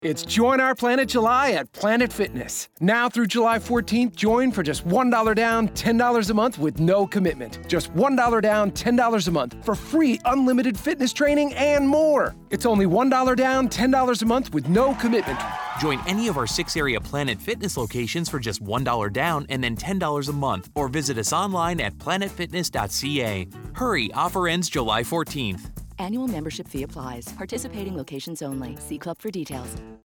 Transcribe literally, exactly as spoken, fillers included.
It's Join Our Planet July at Planet Fitness. Now through July fourteenth, join for just one dollar down, ten dollars a month with no commitment. Just one dollar down, ten dollars a month for free unlimited fitness training and more. It's only one dollar down, ten dollars a month with no commitment. Join any of our six area Planet Fitness locations for just one dollar down and then ten dollars a month, or visit us online at planet fitness dot c a. Hurry, offer ends July fourteenth. Annual membership fee applies. Participating locations only. See club for details.